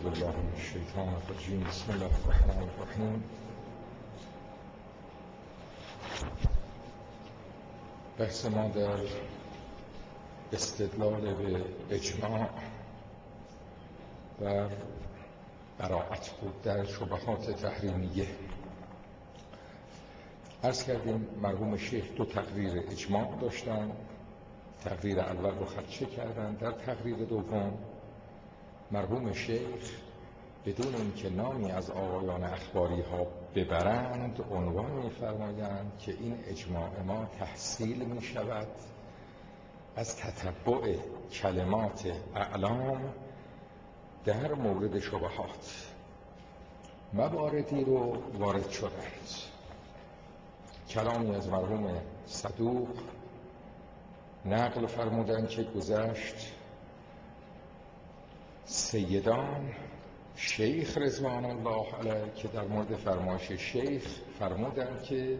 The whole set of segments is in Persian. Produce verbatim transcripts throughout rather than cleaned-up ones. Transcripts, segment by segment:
بالله من الشیطان الرجیم. بسم الله الرحمن الرحیم. بحث ما در استدلال به اجماع و براءت بود در شبهات تحریمیه. عرض کردیم مرحوم شیخ دو تقریر اجماع داشتن. تقریر اول رو خدشه کردن. در تقریر دوم مرحوم شیخ بدون اینکه نامی از آقایان اخباری ها ببرند عنوان می‌فرمایند که این اجماع ما تحصیل می شود از تتبع کلمات اعلام در مورد شبهات. مواردی رو وارد شدند. کلامی از مرحوم صدوق نقل فرمودند که گذشت سیدان شیخ رضوان الله علیه که در مورد فرمایش شیخ فرمودند که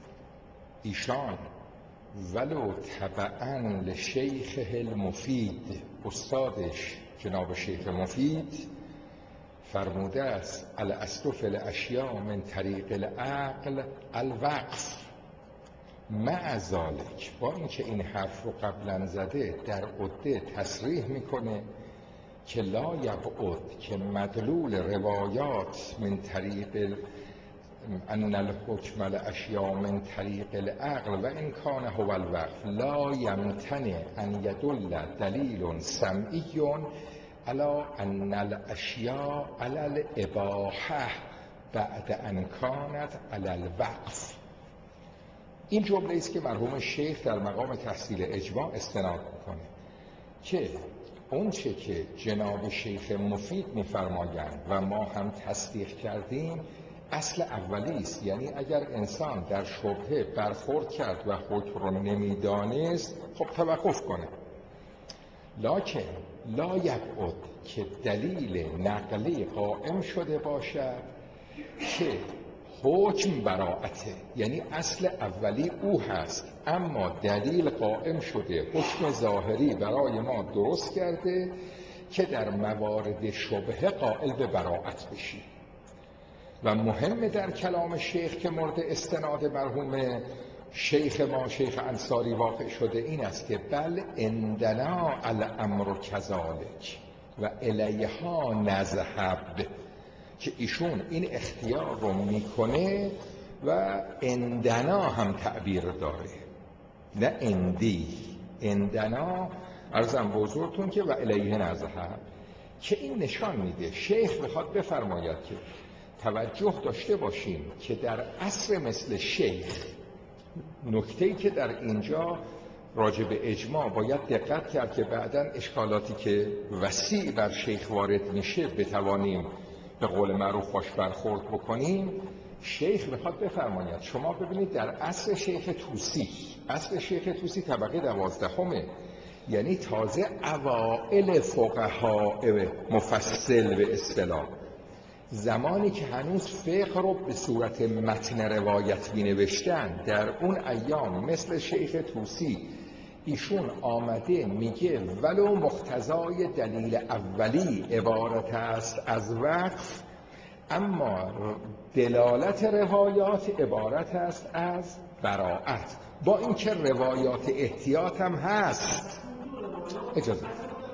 ایشان ولو تبعاً لشیخ المفید، استادش جناب شیخ مفید فرموده است الاصل فی الاشیاء من طریق العقل الوقف. مع ذلک، با اینکه این حرف رو قبلا زده، در عده تصریح میکنه که لا یبعد که مدلول روایات من طریق ان الحکم الاشیاء من طریق العقل و ان کان هو الوقف لا یمتنع ان یدل دلیل سمعی علی ان الاشیاء علی الاباحه بعد ان کانت علی الوقف. این جمله است که مرحوم شیخ در مقام تحصیل اجماع استناد میکنه که اون چه که جناب شیخ مفید می‌فرمایند و ما هم تصدیق کردیم اصل اولی است. یعنی اگر انسان در شبهه برخورد کرد و حکم رو نمی‌دانست خب توقف کنه. لکن لا یبعد که دلیل نقلی قائم شده باشد که حکم براءته، یعنی اصل اولی او هست اما دلیل قائم شده حکم ظاهری برای ما درست کرده که در موارد شبهه قائل به براءت بشیم. و مهم در کلام شیخ که مورد استناد مرحوم شیخ ما شیخ انصاری واقع شده این است که بل عندنا الامر کذالک و الیها نذهب، که ایشون این اختیار رو میکنه و عندنا هم تعبیر داره، نه اندی. عندنا عرضم بزرگتون که و الیه نذهب، که این نشان میده شیخ میخواد بفرماید که توجه داشته باشیم که در عصر مثل شیخ نکته‌ای که در اینجا راجع به اجماع باید دقت کرد که بعداً اشکالاتی که وسیع بر شیخ وارد میشه بتوانیم به قول معروف باش برخورد بکنیم. شیخ میخواد بفرماید شما ببینید در عصر شیخ طوسی، عصر شیخ طوسی طبقه دوازدهمه، یعنی تازه اوائل فقهای مفصل به اصطلاح، زمانی که هنوز فقه رو به صورت متن روایت می نوشتن. در اون ایام مثل شیخ طوسی ایشون آمده میگه ولو مقتضای دلیل اولی عبارت است از وقف، اما دلالت روایات عبارت است از براءت، با اینکه روایات احتیاط هم هست. اجازه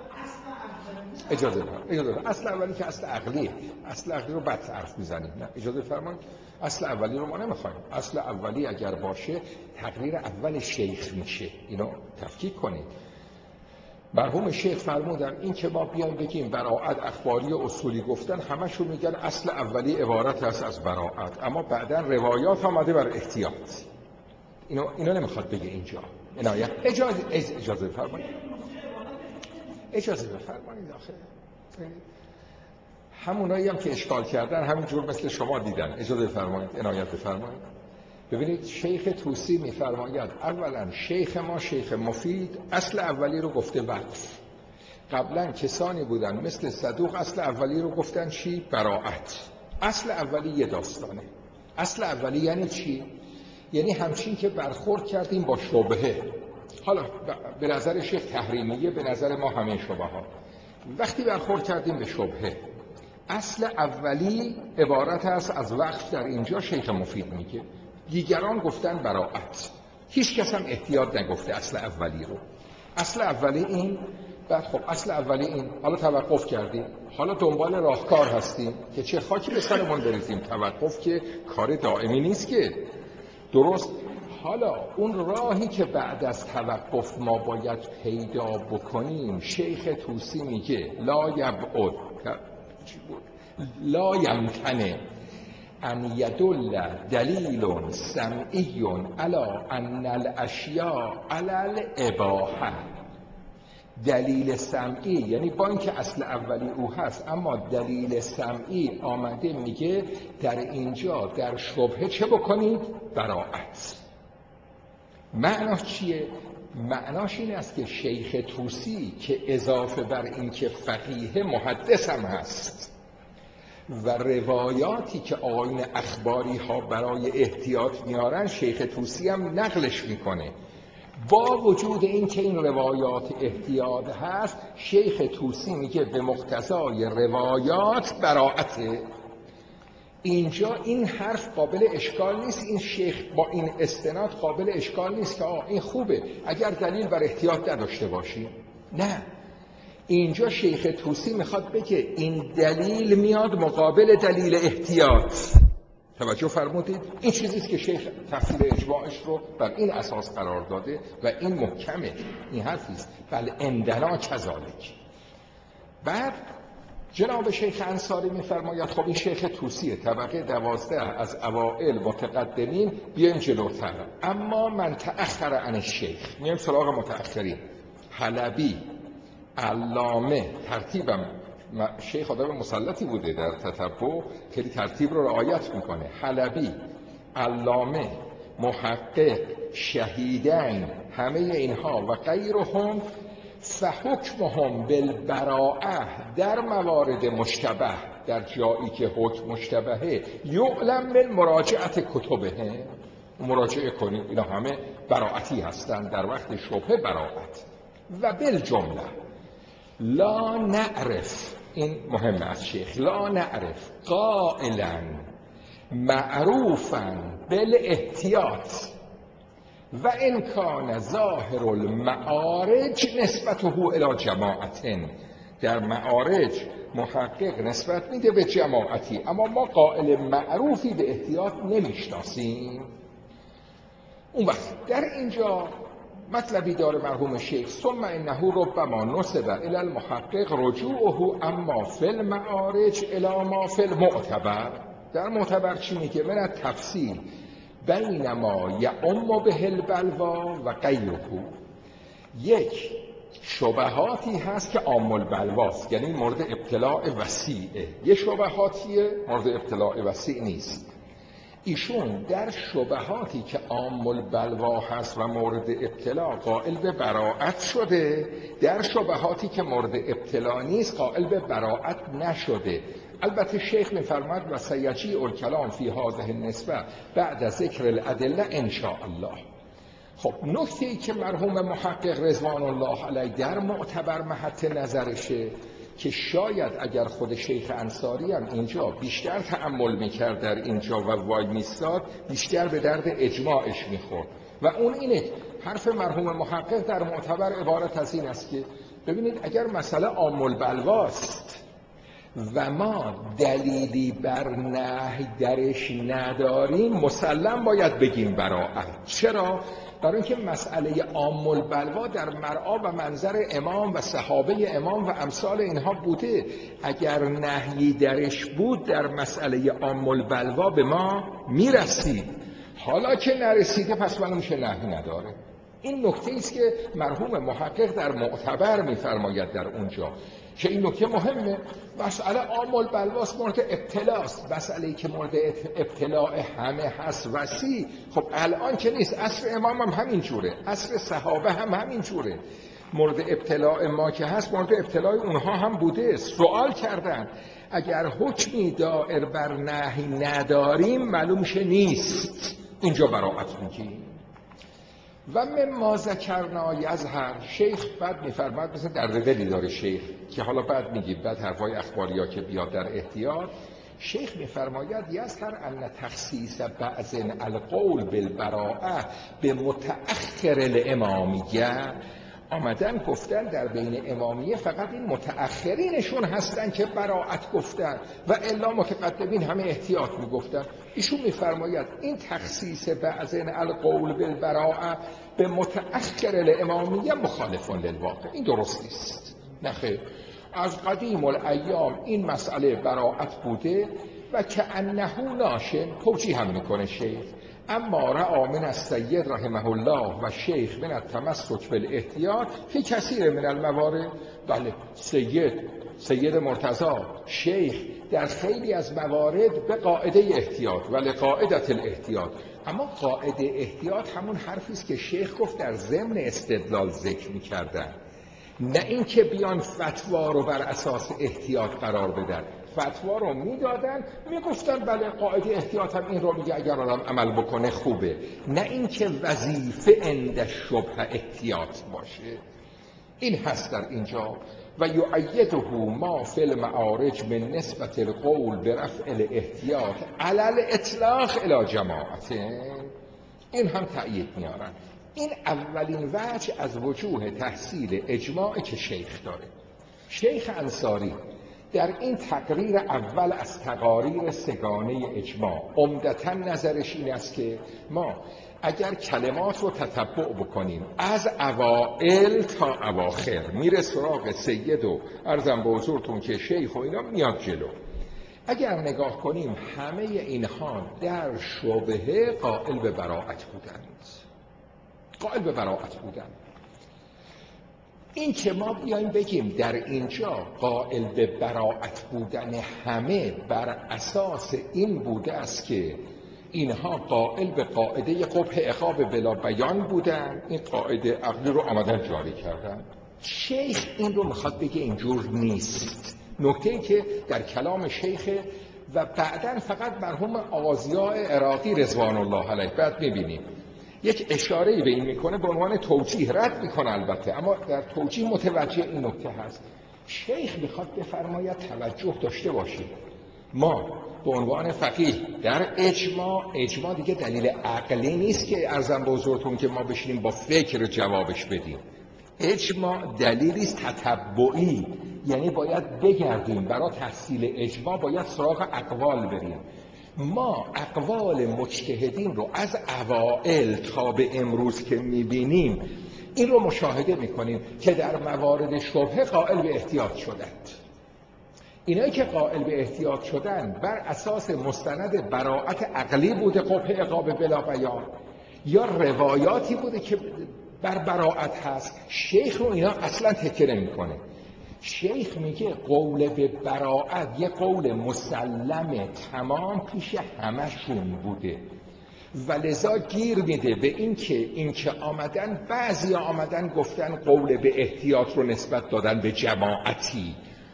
اجازه اجازه اصل اولی که اصل عقلیه، اصل عقلی رو بد حرف میزنیم. نه اجازه فرمایید، اصل اولی رو ما نمیخوایم. اصل اولی اگر باشه تقریر اول شیخ میشه، اینو تفکیک کنید. مرحوم شیخ فرمودن این که ما بیان بگیم براءت اخباری و اصولی گفتن، همشون میگن اصل اولی عبارت است از براءت، اما بعدن روایات آمده بر احتیاط. اینو اینو نمیخواد بگه اینجا. عنایت اجازه اجازه فرمایید اجازه بفرمایید. آخه همونایی هم که اشکال کردن همینجور مثل شما دیدن. اجازه بفرمایید، عنایت بفرمایید. ببینید شیخ طوسی میفرماید اولا شیخ ما شیخ مفید اصل اولی رو گفته وقف. قبلا کسانی بودن مثل صدوق اصل اولی رو گفتن چی؟ براءت. اصل اولی یه داستانه. اصل اولی یعنی چی؟ یعنی همچین که برخورد کردیم با شبهه. حالا به نظر شیخ تحریمیه، به نظر ما همه شبهه ها. وقتی برخورد کردیم به شبهه اصل اولی عبارت است از وقف. در اینجا شیخ مفید میگه دیگران گفتن براءت، هیچ کس هم احتیاط نگفته اصل اولی رو. اصل اولی این، بعد خب اصل اولی این، حالا توقف کردیم، حالا دنبال راهکار هستیم که چه خاکی به سرمون بریزیم. توقف که کار دائمی نیست که، درست؟ حالا اون راهی که بعد از توقف ما باید پیدا بکنیم، شیخ طوسی میگه لا یبعد لا یمتنع ان یدل دلیل سمعی علی ان الاشیاء علی الاباحه. دلیل سمعی یعنی با اینکه اصل اولی او هست، اما دلیل سمعی آمده میگه در اینجا در شبهه چه بکنید؟ براءت. معناش چیه؟ معناش این است که شیخ طوسی که اضافه بر این که فقیه محدث هم هست و روایاتی که آیین اخباری ها برای احتیاط میارن شیخ طوسی هم نقلش میکنه، با وجود این که این روایات احتیاط هست شیخ طوسی میگه به مقتضای روایات براءته. اینجا این حرف قابل اشکال نیست، این شیخ با این استناد قابل اشکال نیست که آه این خوبه اگر دلیل بر احتیاط نداشته باشی. نه، اینجا شیخ طوسی میخواد بگه این دلیل میاد مقابل دلیل احتیاط. توجه فرمودید؟ این چیزیست که شیخ تفسیر اجماعش رو بر این اساس قرار داده و این محکمه، این حرفیست. بل عندنا کذالک. بعد جناب شیخ انصاری میفرماید خب این شیخ طوسیه، طبقه دوازده از اوائل متقدمین، بیایم جلوتر. اما من تأخر عن الشیخ، میایم سراغ متأخرین. حلبی، علامه، ترتیبم شیخ آدم مسلطی بوده در تتبع، خیلی ترتیب رو رعایت میکنه. حلبی، علامه، محقق، شهیدین، همه اینها و غیرهم فحکمهم بالبراءه در موارد مشتبه، در جایی که حکم مشتبهه، یعلم من مراجعت کتبه، مراجعه کنید اینا همه براءتی هستند در وقت شبهه براءت. و بالجمله لا نعرف، این مهم از شیخ، لا نعرف قائلا معروفا بالاحتیاط و ان کان ظاهر المعارج نسبته الی جماعت. در معارج محقق نسبت میده به جماعتی، اما ما قائل معروفی به احتیاط نمیشناسیم. اون وقت در اینجا مطلبی داره مرحوم شیخ، ثم انه ربما نسب الی المحقق رجوعه اما فی المعارج الی ما فی المعتبر. در معتبر چی میگه؟ من التفصیل بین ما یعم به البلوا و غیره. یک شبهاتی هست که عام البلواست، یعنی مورد ابتلاع وسیعه. یه شبهاتیه مورد ابتلاع وسیع نیست. ایشون در شبهاتی که عام البلوا هست و مورد ابتلاع قائل به براءت شده، در شبهاتی که مورد ابتلاع نیست قائل به براءت نشده. البته شیخ می‌فرماید و سیجیء الکلام فی هذه النسبه بعد از ذکر الادله ان شاء الله. خب نکته‌ای که مرحوم محقق رضوان الله علیه در معتبر محط نظرشه که شاید اگر خود شیخ انصاری هم اینجا بیشتر تأمل میکرد در اینجا و وای میستاد، بیشتر به درد اجماعش میخورد و اون اینه. حرف مرحوم محقق در معتبر عبارت از این است که ببینید اگر مسئله عام البلواست و ما دلیلی بر نهی درش نداریم، مسلم باید بگیم براءت. چرا؟ برای اینکه مسئله عام البلوا در مرعا و منظر امام و صحابه امام و امثال اینها بوده. اگر نهی درش بود در مسئله عام البلوا به ما میرسید. حالا که نرسیده پس من میشه نهی نداره. این نکته است که مرحوم محقق در معتبر میفرماید در اونجا که این نکته مهمه. مسئله عام البلواست، مورد ابتلاست. مسئله‌ای که مورد ابتلاع همه هست وسیع، خب الان که نیست، عصر امام هم همین جوره، عصر صحابه هم همین جوره. مورد ابتلاع ما که هست مورد ابتلاع اونها هم بوده. سوال کردن اگر حکمی دائر بر نهی نداریم معلوم شه نیست، اینجا براءت میگیم. و مما ذکرنا یظهر. شیخ بعد میفرماد مثلا در دلی داره شیخ که حالا بعد میگیم بعد حرفای اخباریا که بیاد در احتیاط، شیخ میفرماید یظهر ان تخصیص بعض القول بالبراءه به متأخر الامامیه، آمدن گفتن در بین امامیه فقط این متأخرینشون هستن که براءت گفتن و الا متقدمین همه احتیاط میگفتن. ایشون میفرماید این تخصیص بعض القول بالبراءه به متأخر الامامیه مخالف للواقع، این درست نیست. نخیر، از قدیم الایام این مسئله براءت بوده و که انه ناشن، توجیه هم میکنه شیخ، اما رعا من السید رحمه الله و شیخ من التمسک بالاحتیاط فی کثیر من الموارد. بله، سید سید مرتضی شیخ در خیلی از موارد به قاعده احتیاط و لقاعدت الاحتیاط. اما قاعده احتیاط همون حرفی است که شیخ گفت در ضمن استدلال ذکر می‌کردن، نه اینکه بیان فتوا رو بر اساس احتیاط قرار بدن. فتوا رو میدادن، میگفتن بله قاعده احتیاط هم این رو میگه، اگر آدم عمل بکنه خوبه، نه اینکه وظیفه عند شبه احتیاط باشه. این هست در اینجا. و یؤیده ما فی المعارج من نسبت القول برفع الاحتیاط علی الاطلاق الی جماعته، این هم تأیید میارن. این اولین وجه از وجوه تحصیل اجماعی که شیخ داره. شیخ انصاری در این تقریر اول از تقاریر سگانه اجماع عمدتاً نظرش این است که ما اگر کلمات رو تتبع بکنیم از اوائل تا اواخر، میره سراغ سید و عرضم به حضورتون که شیخ و اینا میاد جلو، اگر نگاه کنیم همه اینها در شبهه قائل به براءت بودند، قائل به براءت بودند. این که ما بیایم بگیم در اینجا قائل به براءت بودن همه بر اساس این بوده است که اینها قائل به قاعده قبح عقاب بلا بیان بودن، این قاعده عقلی رو آمدن جاری کردن. شیخ این رو میخواد بگه اینجور نیست. نکته که در کلام شیخ و بعداً فقط مرحوم آغازیاء عراقی رضوان الله علیه بعد میبینیم یک اشاره‌ای به این میکنه به عنوان توجیه، رد میکنه البته، اما در توجیه متوجه این نکته هست. شیخ میخواد بفرماید توجه داشته باشید، ما به عنوان فقیه در اجماع، اجماع دیگه دلیل عقلی نیست که عرضم به حضورتون که ما بشینیم با فکر جوابش بدیم. اجماع دلیلی است تتبعی، یعنی باید بگردیم برای تحصیل اجماع، باید سراغ اقوال بریم. ما اقوال مجتهدین رو از اوائل تا به امروز که میبینیم این رو مشاهده میکنیم که در موارد شبهه قائل به احتیاط شدند. اینایی که قائل به احتیاط شدن بر اساس مستند براءت عقلی بوده قبح عقاب بلا بیان، یا روایاتی بوده که بر براءت هست. شیخ رو اینا اصلا تکیه نمیکنه. شیخ میگه قول به براءت یه قول مسلم تمام پیش همشون بوده و لذا گیر میده به این که این که آمدن، بعضی آمدن گفتن قول به احتیاط رو نسبت دادن به جماعتی،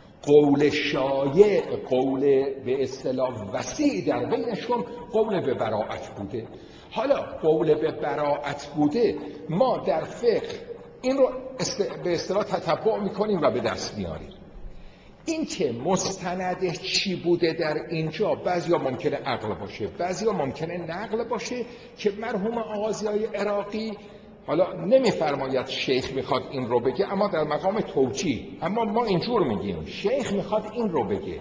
قول شایع، قول به اصطلاح وسیع در بینشون قول به براءت بوده. حالا قول به براءت بوده، ما در فقه این رو به اصطلاح تتبع میکنیم و به دست میاریم. این که مستندش چی بوده در اینجا، بعضیا ممکنه عقل باشه، بعضیا ممکنه نقل باشه که مرحوم آغازیای عراقی حالا نمیفرماید شیخ میخواد این رو بگه، اما در مقام توجیه، اما ما اینجور میگیم شیخ میخواد این رو بگه.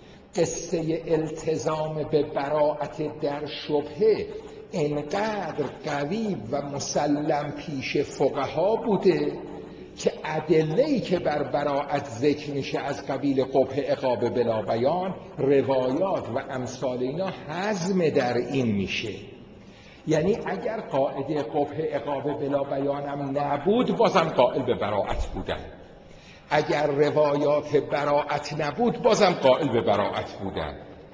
قصه التزام به براءت در شبهه انقدر قوی و مسلم پیش فقها بوده که ادله‌ای که بر براءت ذکر میشه از قبیل قبح عقاب بلا بیان، روایات و امثال اینا هضم در این میشه. یعنی اگر قاعده قبح عقاب بلا بیانم نبود بازم قائل به براءت بودن، اگر روایات براءت نبود بازم قائل به براءت بودن.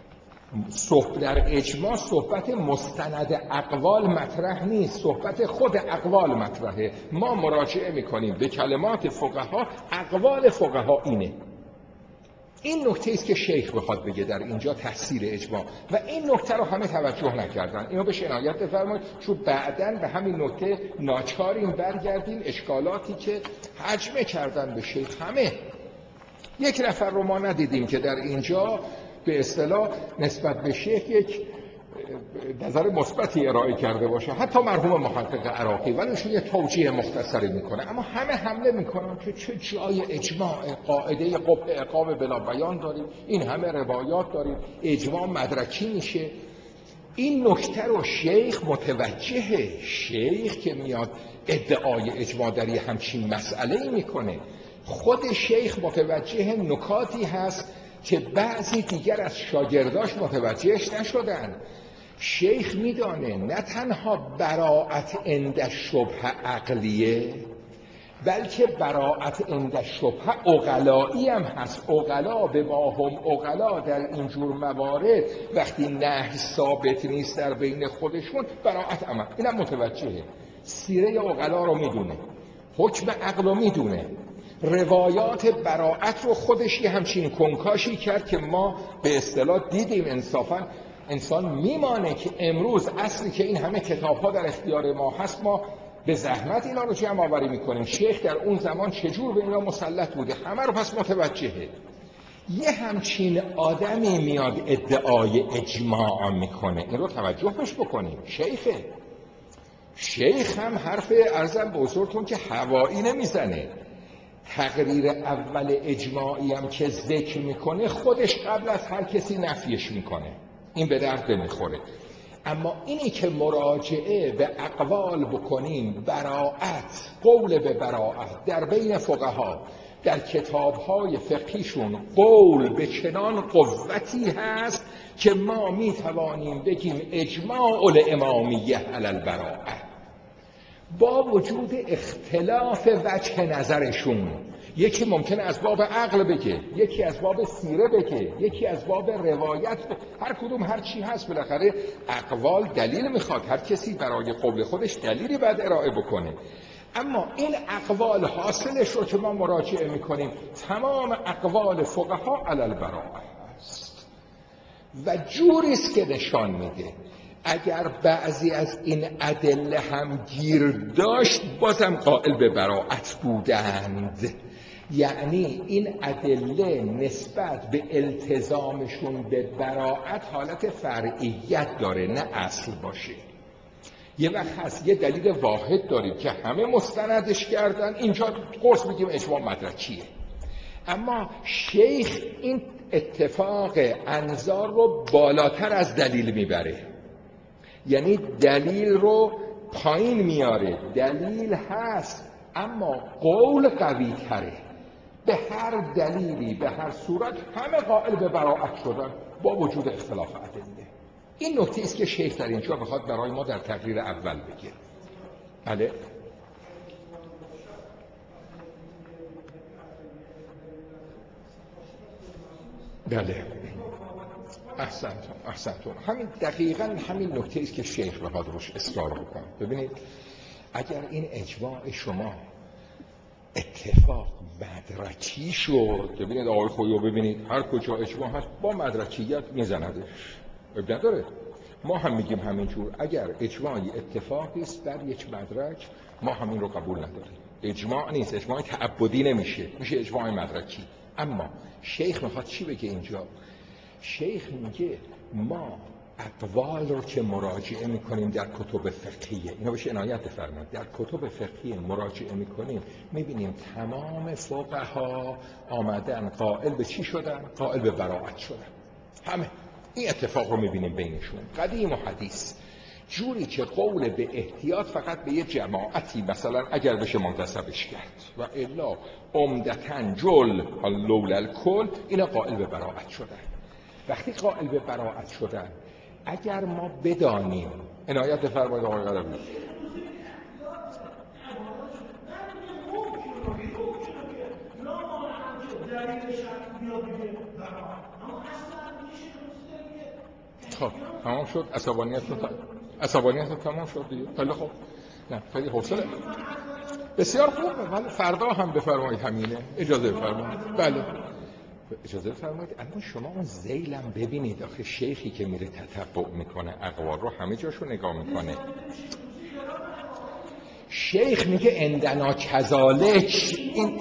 صحبت در اجماع صحبت مستند اقوال مطرح نیست، صحبت خود اقوال مطرحه. ما مراجعه میکنیم به کلمات فقها، اقوال فقها اینه. این نکته است که شیخ بخواد بگه در اینجا تفسیر اجماع و این نکته رو همه توجه نکردن. اینو بهش عنایت بفرمایید، چون بعداً به همین نکته ناچاریم برگردیم. اشکالاتی که حجمه کردن به شیخ، همه یک نفر رو ما ندیدیم که در اینجا به اصطلاح نسبت به شیخ یک نظر مثبتی ارائه کرده باشه، حتی مرحوم محقق عراقی، ولی ایشون یه توجیه مختصری میکنه. اما همه حمله میکنن که چه جای اجماع، قاعده قبح عقاب بلا بیان داریم، این همه روایات داریم، اجماع مدرکی میشه. این نکته رو شیخ متوجهه. شیخ که میاد ادعای اجماع در یه همچین مسئله‌ای میکنه، خود شیخ متوجه نکاتی هست که بعضی دیگر از شاگرداش متوجهش نشدن. شیخ میدانه نه تنها براءت عند شبهه عقلیه، بلکه براءت عند شبهه عقلایی هم هست. عقلا به ما هم عقلا در اینجور موارد وقتی نهی ثابت نیست در بین خودشون، براءت عمل اینم متوجهه. سیره عقلا رو میدونه، حکم عقل رو میدونه، روایات براءت رو خودش یه همچین کنکاشی کرد که ما به اصطلاح دیدیم. انصافا انسان میمانه که امروز اصلی که این همه کتاب‌ها در اختیار ما هست، ما به زحمت اینا رو جمع آوری میکنیم. شیخ در اون زمان چجور به اینا مسلط بوده، همه رو پس متوجهه. یه همچین آدمی میاد ادعای اجماع میکنه، این رو توجه بش بکنیم. شیخه شیخ هم حرف عرضم به حضورتون که هوایی نمیزنه. تقریر اول اجماعی هم که ذکر میکنه، خودش قبل از هر کسی نفیش میکنه، این به درد نمیخوره. اما اینی که مراجعه به اقوال بکنیم، براءت، قول به براءت در بین فقها در کتاب‌های فقهیشون قول به چنان قوتی هست که ما میتوانیم بگیم اجماع الامامیه علی البراءه، با وجود اختلاف وجه نظرشون. یکی ممکنه از باب عقل بگه، یکی از باب سیره بگه، یکی از باب روایت بگه. هر کدوم هر چی هست، بالاخره اقوال دلیل میخواد، هر کسی برای قول خودش دلیلی باید ارائه بکنه. اما این اقوال حاصلش رو که ما مراجعه میکنیم، تمام اقوال فقها علی البراءه است و جوریست که نشان میده اگر بعضی از این ادله هم گیر داشت، بازم قائل به براءت بودند. یعنی این ادله نسبت به التزامشون به براءت حالت فرعیت داره، نه اصل باشه. یه وقت هست یه دلیل واحد داریم که همه مستندش کردن، اینجا قرص میگیم اجماع مدرکیه. اما شیخ این اتفاق انظار رو بالاتر از دلیل میبره، یعنی دلیل رو پایین میاره. دلیل هست اما قول قوی تره. به هر دلیلی به هر صورت همه قائل به براءت شدن با وجود اختلاف ادله. این نکته است که شیخ در اینجا بخواد برای ما در تقریر اول بگه. بله بله احسنتون احسنتون همین دقیقاً همین نکته است که شیخ بخواد روش اصرار بکنه. ببینید اگر این اجماع شما اتفاق مدرکی شد، ببینید آقای خویو، ببینید هر کجا اجماع هست با مدرکیت میزندش، اب نداره. ما هم میگیم همینجور، اگر اجماعی اتفاقی است در یک مدرک، ما همین رو قبول نداریم. اجماع نیست، اجماع تعبدی نمیشه، میشه اجماع مدرکی. اما شیخ میخواد چی بگه اینجا؟ شیخ میگه ما اقوال رو که مراجعه میکنیم در کتب فقهیه، اینا بهش عنایت بفرمایید، در کتب فقهیه مراجعه میکنیم، میبینیم تمام فقها آمدن قائل به چی شدن؟ قائل به براءت شدن. همه این اتفاق رو میبینیم بینشون، قدیم و حدیث. جوری که قول به احتیاط فقط به یه جماعتی مثلا اگر بشه منتسبش کرد و الا عمدتاً جل لولا الکل، اینا قائل به براءت شدن. وقتی قائل به براءت شدن، اگر ما بدانیم، عنایت بفرمایید آقای قلمی، خب تمام شد. عصبانیتتون عصبانیتتون تمام شد دیگه. خیلی خوب، نه خیلی حوصله، بسیار خوبه. ولی فردا هم بفرمایید همینه، اجازه بفرمایید. بله اجازه فرمایید، اما شما اون ذیلم ببینید، آخه شیخی که میره تتبع میکنه اقوال رو همه جاشو نگاه میکنه. شیخ میگه اندنا کذالک. این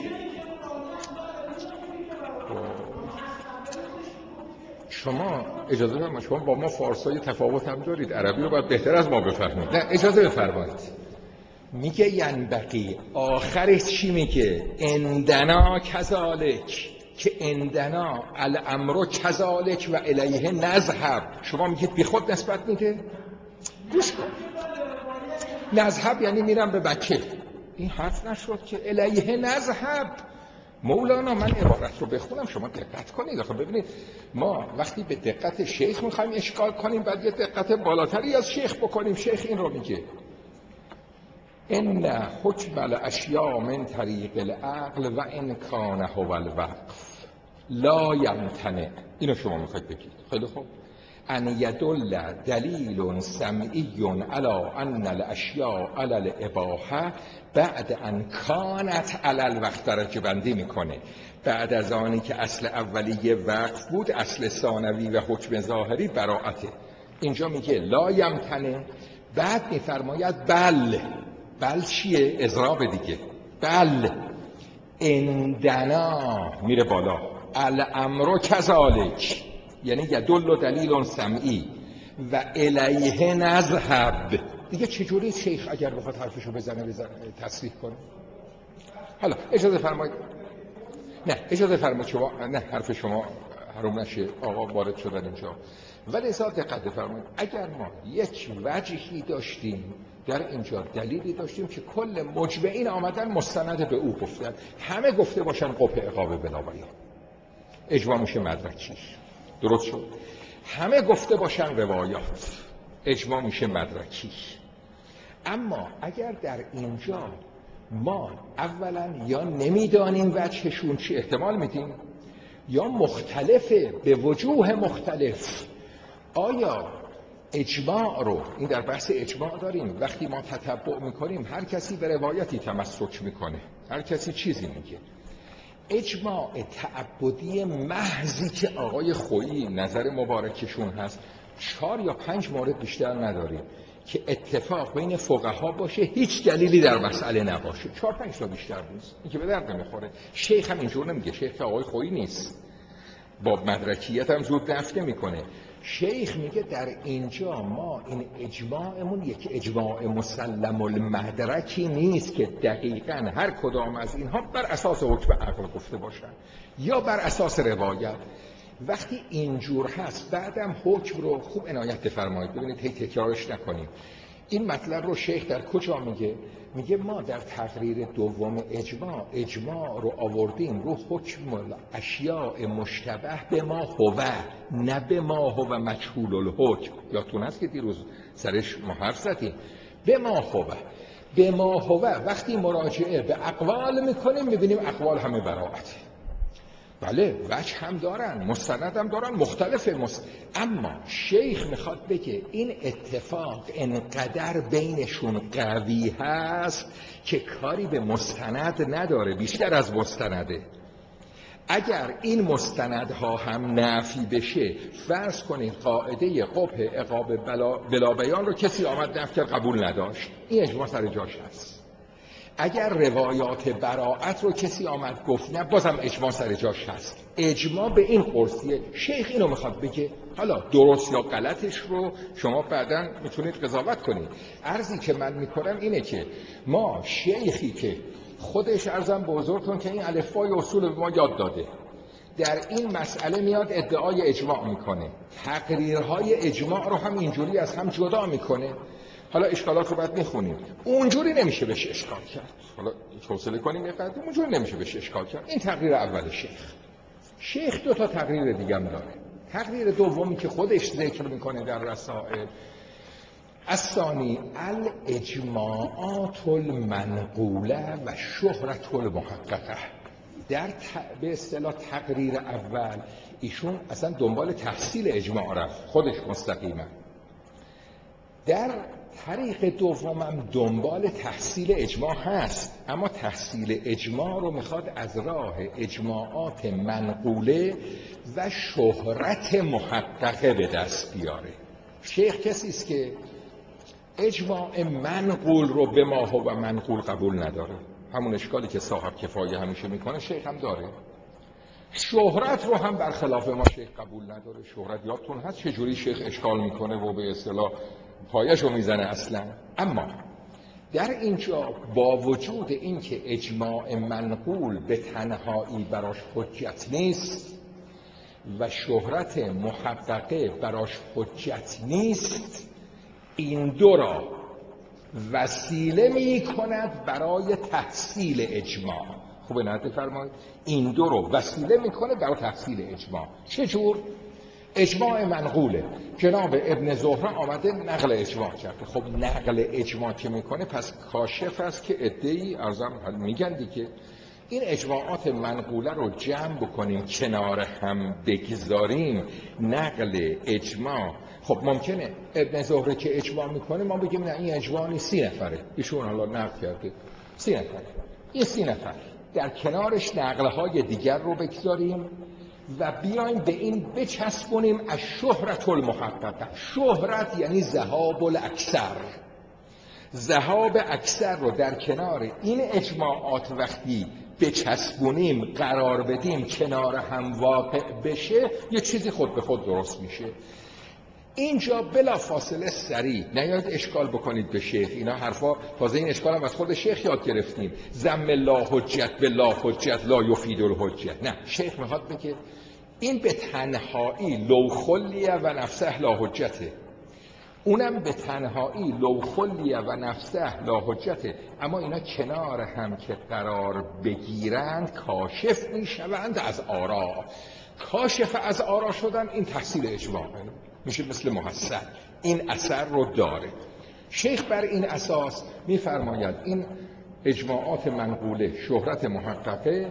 شما اجازه فرمایید، شما با ما فارسای تفاوت هم دارید، عربی رو باید بهتر از ما بفهمید. نه اجازه بفرمایید، میگه ینبغی، آخرش چی میگه؟ اندنا کذالک، که اندنا الامر کذالک و الیه نذهب. شما میگید بی خود نسبت میده؟ گوش کن، نذهب یعنی میرم به بکه. این حرف نشد که الیه نذهب. مولانا، من عبارت رو بخونم شما دقت کنید. آخه ببینید، ما وقتی به دقت شیخ میخوایم اشکال کنیم، بعد یه دقت بالاتری از شیخ بکنیم. شیخ این رو میگه: ان حکم الاشیاء من طریق العقل و ان کان هو الوقف لا یمتنع. اینو شما میخواید بگید. خیلی خوب. ان یدل دلیل سمعی علی ان الاشیاء علی الاباحه بعد ان کانت علی الوقت. درجه بندی میکنه بعد از آنی که اصل اولیه وقف بود، اصل ثانوی و حکم ظاهری براءته. اینجا میگه لا یمتنع، بعد میفرماید بل. بل چیه؟ اضراب دیگه. بل اندنا، میره بالا، الامر کذالک، یعنی یدل دلیل سمعی و الیه نذهب. دیگه چجوری شیخ اگر بخواد حرفشو بزنه بزنه تصریح کنه؟ حالا اجازه فرمایید، نه اجازه فرمایید شما، نه حرف شما حروم نشه، آقا وارد شدن اینجا. ولی ازا دقت بفرمایید، اگر ما یک وجهی داشتیم در اینجا، دلیلی داشتیم که کل مجمعین آمدن مستند به او گفتن، همه گفته باشن قبح عقاب بلا بیان، اجماع میشه مدرکی. درست شد؟ همه گفته باشن روایات، اجماع میشه مدرکی. اما اگر در اینجا ما اولا یا نمیدانیم وجهشون چی، احتمال میدیم، یا مختلفه به وجوه مختلف. آیا اجماع رو، این در بحث اجماع داریم، وقتی ما تتبع میکنیم هر کسی به روایتی تمسک میکنه، هر کسی چیزی میگه. اجماع تعبدی محضی که آقای خویی نظر مبارکشون هست، چهار یا پنج مورد بیشتر نداریم که اتفاق بین فقها باشه، هیچ دلیلی در مسئله نباشه. چهار پنج تا بیشتر نیست، این که به درد نمیخوره. شیخ هم اینجور نمیگه، شیخ که آقای خویی نیست، با مدرکیت هم زود دفع میکنه. شیخ میگه در اینجا ما این اجماعمون یک اجماع مسلم المدرکی نیست که دقیقاً هر کدام از اینها بر اساس حکم عقل گفته باشن یا بر اساس روایت. وقتی اینجور هست بعدم حکم رو خوب عنایت بفرمایید، ببینید هی تکرارش نکنیم. این مطلب رو شیخ در کجا میگه؟ میگه ما در تقریر دوم اجماع، اجماع رو آوردیم رو حکم اشیاء مشتبه به ما هو، نه به ما هو مجهول الحکم. یادتون هست که دیروز سرش ما حرف زدیم. به ما هو، به ما هو وقتی مراجعه به اقوال میکنیم میبینیم اقوال همه براعته. بله وجه هم دارن، مستند هم دارن، مختلفه مست... اما شیخ میخواد بگه این اتفاق انقدر بینشون قوی هست که کاری به مستند نداره، بیشتر از مستنده. اگر این مستندها هم نفی بشه، فرض کنید قاعده قبح عقاب بلا, بلا بیان رو کسی آمد نفی کرد قبول نداشت، این اجماع سر جاش هست. اگر روایات براعت رو کسی آمد گفت نه، بازم اجماع سر جاش هست. اجماع به این قرصیه. شیخ اینو میخواد بگه. حالا درست یا غلطش رو شما بعداً میتونید قضاوت کنید. عرضی که من میکنم اینه که ما شیخی که خودش عرضم به حضورتون که این الفبای اصول به ما یاد داده، در این مسئله میاد ادعای اجماع میکنه، تقریرهای اجماع رو هم اینجوری از هم جدا میکنه. حالا اشکالات رو باید میخونیم، اونجوری نمیشه بهش اشکال کرد. حالا حوصله کنیم یه قدر، اونجوری نمیشه بهش اشکال کرد. این تقریر اول شیخ. شیخ دو تا تقریر دیگه هم داره. تقریر دومی که خودش ذکر میکنه در رسائل، الثانی الاجماعات المنقوله و شهرت المحققه. در ت... به اصطلاح تقریر اول ایشون اصلا دنبال تحصیل اجماع رفت خودش مستقیما. در طریق دومم دنبال تحصیل اجماع هست، اما تحصیل اجماع رو میخواد از راه اجماعات منقوله و شهرت محققه به دست بیاره. شیخ کسی است که اجماع منقول رو به ما و منقول قبول نداره، همون اشکالی که صاحب کفایه همیشه میکنه شیخ هم داره. شهرت رو هم برخلاف ما شیخ قبول نداره. شهرت یادتون هست چجوری شیخ اشکال میکنه و به اصطلاح پایش رو میزنه اصلا. اما در اینجا با وجود اینکه اجماع منقول به تنهایی براش حجت نیست و شهرت محققه براش حجت نیست، این دو را وسیله می کند برای تحصیل اجماع. خوبه نه فرمایید؟ این دو رو وسیله می کند برای تحصیل اجماع. چجور؟ اجماع منقوله، جناب ابن زهره آمده نقل اجماع کرده. خب نقل اجماع که میکنه پس کاشف است که عده‌ای ازم میگن دیگه این اجماعات منقوله رو جمع بکنیم کنار هم بگذاریم نقل اجماع. خب ممکنه ابن زهره که اجماع میکنه ما بگیم نه این اجماع نیست، سی نفره ایشون حالا نقل کرده سی نفره، این سی نفر در کنارش نقلهای دیگر رو بگذاریم و بیایم به این بچسبونیم از شهرت المحققه. شهرت یعنی ذهاب الاکثر. ذهاب اکثر رو در کنار این اجماعات وقتی بچسبونیم قرار بدیم کنار هم واقع بشه یه چیزی خود به خود درست میشه. اینجا بلا فاصله سریع نیاید اشکال بکنید به شیخ، اینا حرفا تازه این اشکال هم از خود شیخ یاد گرفتیم. ضم لا حجت به لا حجت لا یفید الحجت. نه، شیخ میخواد بگه این به تنهایی لو خلیه و نفسه لا حجته، اونم به تنهایی لو خلیه و نفسه لا حجته، اما اینا کنار هم که قرار بگیرند کاشف میشوند از آرا. کاشف از آرا شدن این تحصیل اجماع میشه، مثل محصل این اثر رو داره. شیخ بر این اساس میفرماید این اجماعات منقوله شهرت محققه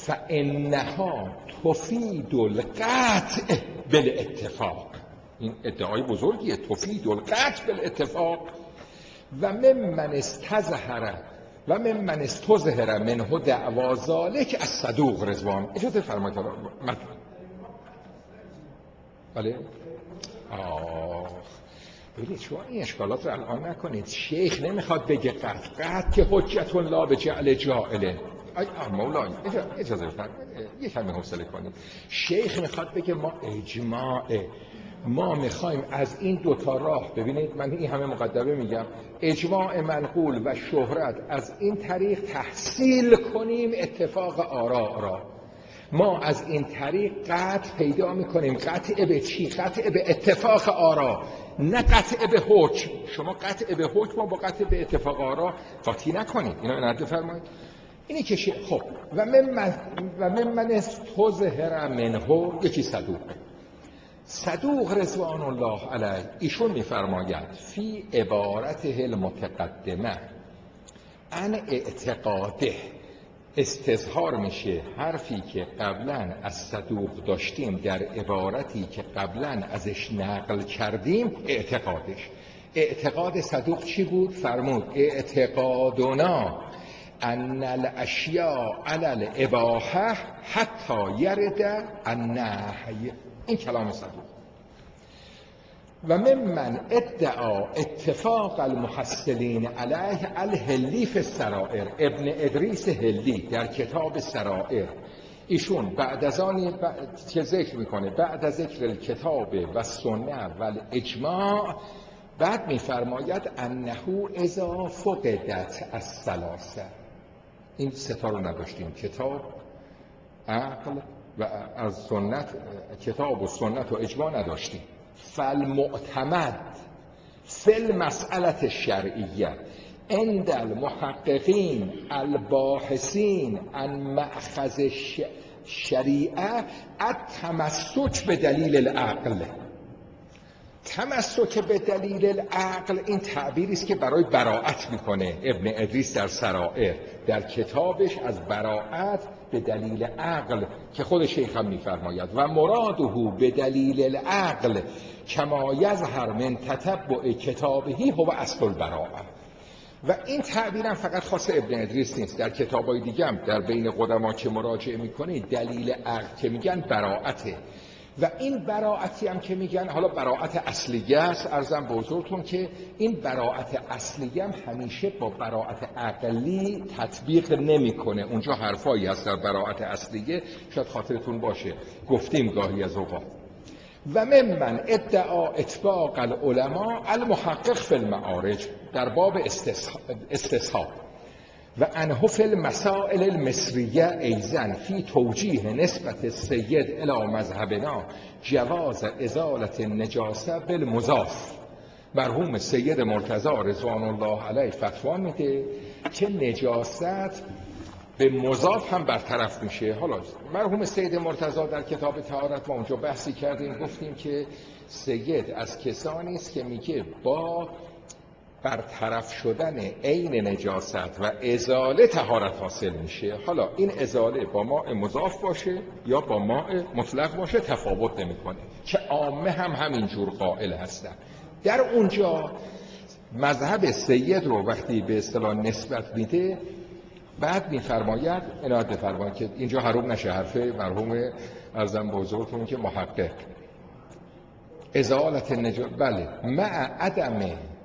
فانها تفید القطع بالاتفاق. این ادعای بزرگیه، تفید القطع بالاتفاق. و ممن استظهر و ممن استظهر منه دعوا ذلک الصدوق رضوان. اجازه فرمایید من بله آه ببینید شما این اشکالات رو الان نکنید. شیخ نمیخواد بگه قطع قطع که حجت لا به جعل جاعله. ای مولای اجازه بفرمایید یه کمی حوصله کنید. شیخ میخواد بگه ما اجماع ما میخوایم از این دوتا راه، ببینید من این همه مقدمه میگم، اجماع منقول و شهرت، از این طریق تحصیل کنیم اتفاق آراء را. ما از این طریق قطع پیدا میکنیم. قطع به چی؟ قطع به اتفاق آراء، نه قطع به حکم. شما قطع به حکم با قطع به اتفاق آراء قاطی نکنید. اینو نرده فرمایید. اینی که شی... خب و من و من من استظهر منه یکی صدوقه. صدوق رضوان الله علیه ایشون میفرماید فی عبارته المتقدمه عن اعتقاده، استظهار میشه حرفی که قبلا از صدوق داشتیم در عبارتی که قبلا ازش نقل کردیم اعتقادش. اعتقاد صدوق چی بود؟ فرمود اعتقادنا ان الاشیاء علی الاباحه حتی یرد النهی. این کلام صدوق. و ممن ادعا اتفاق المحصلین علیه الهلی فی السرائر. ابن ادریس هلی در کتاب سرائر ایشون بعد از آنی که ذکر میکنه بعد از ذکر کتاب و سنه و الاجماع بعد میفرماید انه اذا فقدت الثلاثه. این ستا رو نداشتیم، کتاب، عقل و از سنت، کتاب و سنت و اجماع نداشتیم. فالمعتمد فی المسئله الشرعیه عند المحققین الباحثین عن مأخذ الشریعه التمسک به دلیل العقل. تمسک به دلیل العقل این تعبیری است که برای براءت میکنه ابن ادریس در سرائر، در کتابش از براءت به دلیل عقل که خود شیخ هم میفرماید و مراده به دلیل العقل کما یظهر من تتبع کتابه هو اصل البراءه. و این تعبیرم فقط خاص ابن ادریس نیست، در کتابای دیگه هم در بین قدما که مراجعه میکنید دلیل عقل که میگن براءته. و این براءتی هم که میگن حالا براءت اصلیه است، عرضم به حضورتون که این براءت اصلیه هم همیشه با براءت عقلی تطبیق نمیکنه. اونجا حرفایی هست در براءت اصلیه، شاید خاطرتون باشه گفتیم گاهی از اوقات. و ممن ادعا اطباق العلماء المحقق فی المعارج در باب استصحاب و انه فی المسائل المصریه ایضا فی توجیه نسبت السید الی مذهبنا جواز ازالت النجاسه بالمضاف. مرحوم سید مرتضی رضوان الله علیه فتوا میده که نجاست به مضاف هم برطرف میشه. حالا مرحوم سید مرتضی در کتاب طهارت ما اونجا بحثی کردیم، گفتیم که سید از کسانی است که میگه با برطرف شدن عین نجاست و ازاله طهارت حاصل میشه. حالا این ازاله با ماء مضاف باشه یا با ماء مطلق باشه تفاوت نمیکنه، که عامه هم همینجور قائل هستن. در اونجا مذهب سید رو وقتی به اصطلاح نسبت میده بعد میفرماید، عنایت بفرمایید که اینجا حروم نشه حرفه مرحوم ارزم بزرگتون که محقق ازالت النجاست بله مع عدم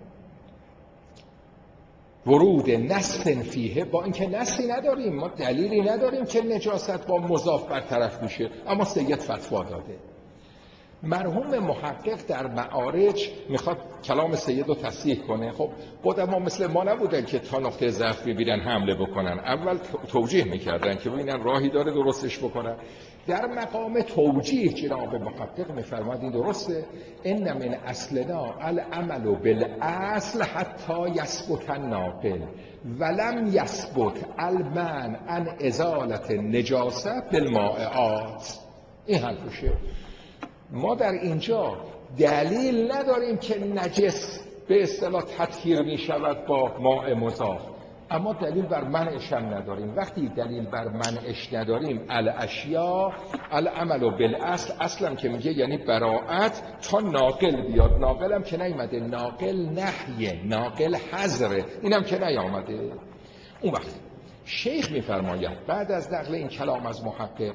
ورود نص فیه، با اینکه نصی نداریم، ما دلیلی نداریم که نجاست با مضاف برطرف میشه، اما سید فتوا داده. مرحوم محقق در معارج میخواد کلام سید رو تصحیح کنه. خب قدما مثل ما نبودن که تا نقطه ضعف میبینن حمله بکنن، اول توجیه میکردن که ببینن راهی داره درستش بکنن. در مقام توجیه جناب محقق میفرماد این درسته، ان من اصلنا العمل بالاصل حتی یثبت الناقل ولم یثبت المنع عن ازالت النجاست بالمائعات. این حرفشه. ما در اینجا دلیل نداریم که نجس به اصطلاح تطهیر می شود با ماء مضاف، اما دلیل بر منعش هم نداریم. وقتی دلیل بر منعش نداریم الاشیا العمل بالاصل، اصلا که میگه یعنی براءت تا ناقل بیاد. ناقل هم که نیامده، ناقل نهیه، ناقل حظره، اینم که نیامده. اون وقت شیخ میفرماید بعد از نقل این کلام از محقق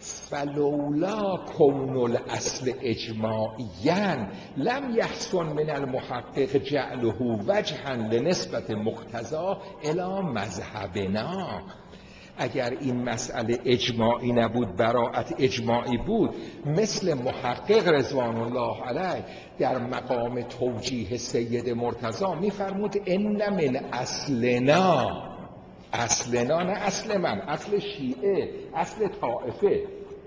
فلولا کون الاصل اجماعیاً لم یحسن من المحقق جعله وجها لنسبت مقتضا الی مذهبنا. اگر این مسئله اجماعی نبود، براءت اجماعی بود، مثل محقق رضوان الله علیه در مقام توجیه سید مرتضی میفرمود ان من اصلنا، اصلنا نه اصل من، اصل شیعه، اصل طائفه.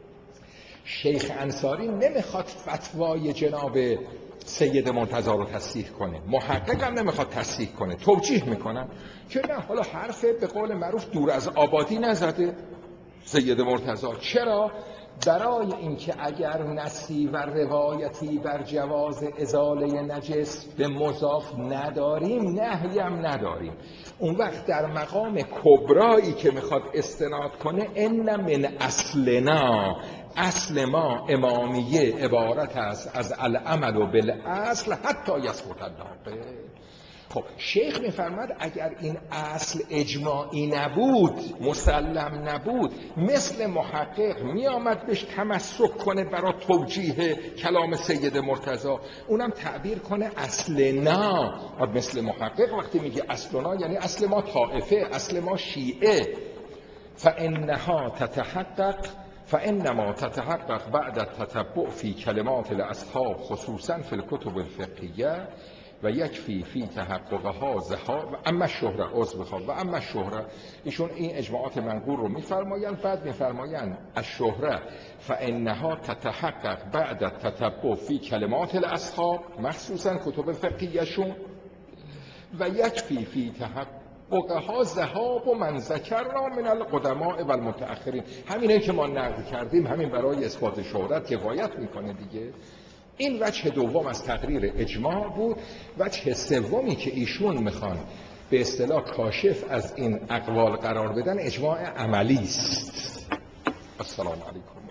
شیخ انصاری نمیخواد فتوای جناب سید مرتضی رو تصحیح کنه، محقق هم نمیخواد تصحیح کنه، توجیه میکنن که نه حالا حرف به قول معروف دور از آبادی نزده سید مرتضی. چرا؟ برای اینکه اگر نصی و روایتی بر جواز ازاله نجس به مضاف نداریم، نهی هم نداریم، اون وقت در مقام کبرایی که میخواد استناد کنه ان من اصلنا، اصل ما امامیه عبارت است از العمل بالاصل حتی یثبت الناقل. خب شیخ میفرماد اگر این اصل اجماعی نبود، مسلم نبود، مثل محقق میآمد بهش تمسک کنه برای توجیه کلام سید مرتضی، اونم تعبیر کنه اصلنا. مثل محقق وقتی میگه اصلنا یعنی اصل ما طائفه، اصل ما شیعه. فانها تتحقق فانما تتحقق بعد التتبع فی کلمات الاصحاب خصوصا فی الکتب الفقهیه و یکفی فی تحققها زها و اما شهره عضو بخواد و اما شهره. ایشون این اجماعات منقول رو میفرمایند، بعد میفرمایند الشهره فانها تتحقق بعد التتبع فی کلمات الاصحاب مخصوصا کتب فقهیشون و یکفی فی تحققها ذهاب و من ذکرنا من القدماء و المتأخرین. همینه که ما نقل کردیم، همین برای اثبات شهرت کفایت میکنه دیگه. این وجه دوم از تقریر اجماع بود. وجه سومی که ایشون میخوان به اصطلاح کاشف از این اقوال قرار بدن، اجماع عملی است. السلام علیکم.